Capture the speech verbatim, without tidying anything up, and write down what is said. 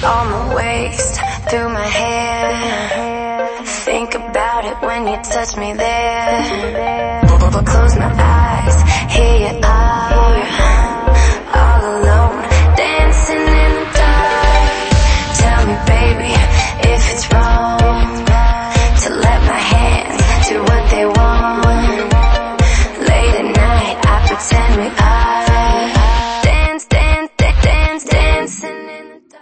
on my waist, through my hair. Think about it when you touch me there. Close my eyes, hear your eyes.